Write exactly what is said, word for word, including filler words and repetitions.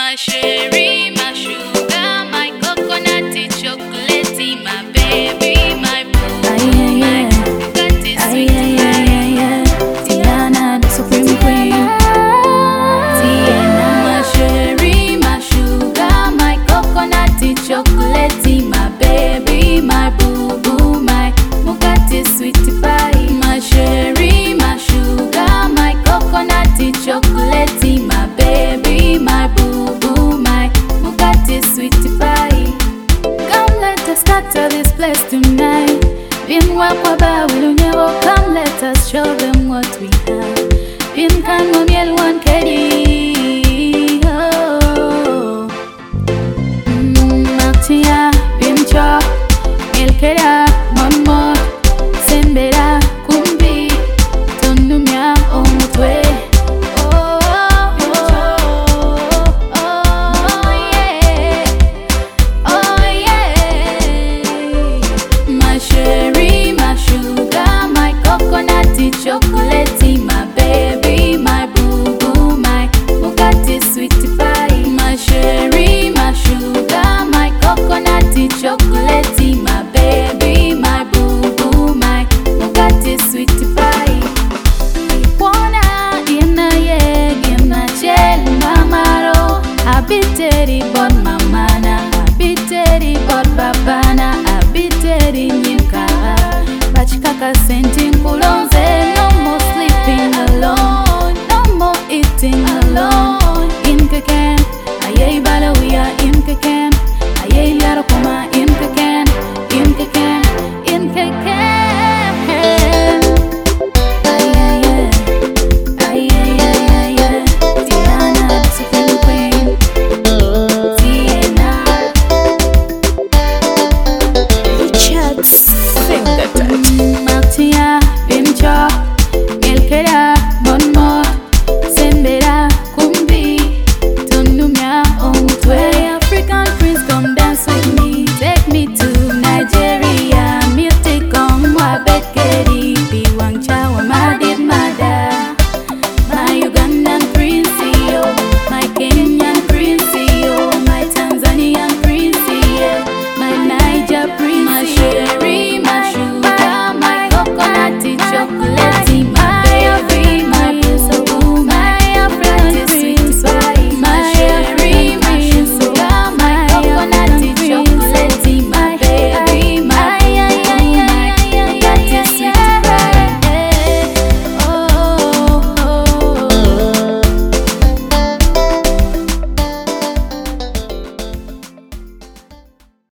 my sherry, my sugar, my coconutty chocolatey, my baby, my boo, my Bugatti sweet pie. Tiana, the supreme queen. Tiana, My sherry, my sugar, my coconutty chocolatey, my baby, my boo boo, my Bugatti sweet pie. My sherry, my sugar, my coconutty chocolatey, my baby, my boo boo, my Bugatti sweet pie. come let us scatter this place tonight. Been well,